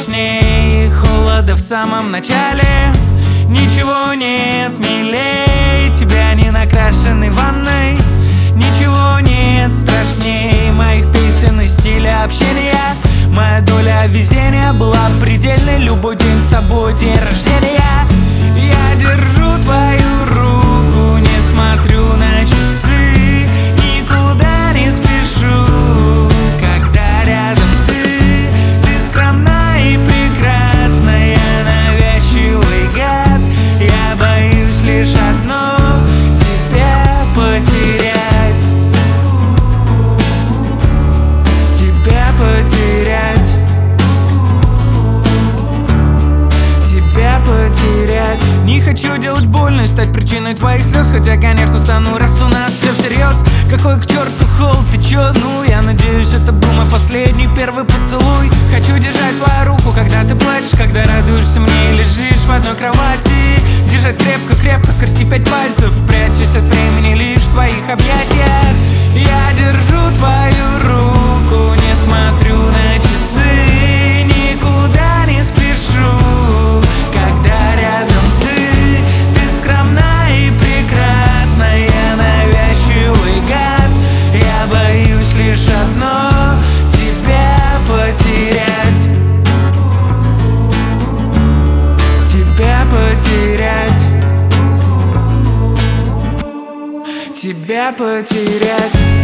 страшней холода в самом начале. Ничего нет милей тебя не накрашенной ванной. Ничего нет страшней моих песен и стиля общения. Моя доля везения была предельной. Любой день с тобой день рождения. Я держу твою руку, не смотрю на часы, никуда не спешу, когда рядом ты. Ты скромна и прекрасна, я навязчивый гад. Я боюсь лишь одно — тебя потерять. Тебя потерять. Тебя потерять. Не хочу делать больно и стать причиной твоих слез, хотя, конечно, стану, раз у нас все всерьез. Какой к черту холод, ты чё? Ну, я надеюсь, это был мой последний первый поцелуй. Хочу держать твою руку, когда ты плачешь, когда радуешься мне и лежишь в одной кровати. Держать крепко-крепко, скрести 5 пальцев, прячусь от времени лишь в твоих объятиях. Я держу твою руку, не смотрю на часы, никуда не спешу, когда рядом ты. Ты скромна и прекрасна, я навязчивый гад. Я боюсь лишь одно — тебя потерять. Тебя потерять. Тебя потерять.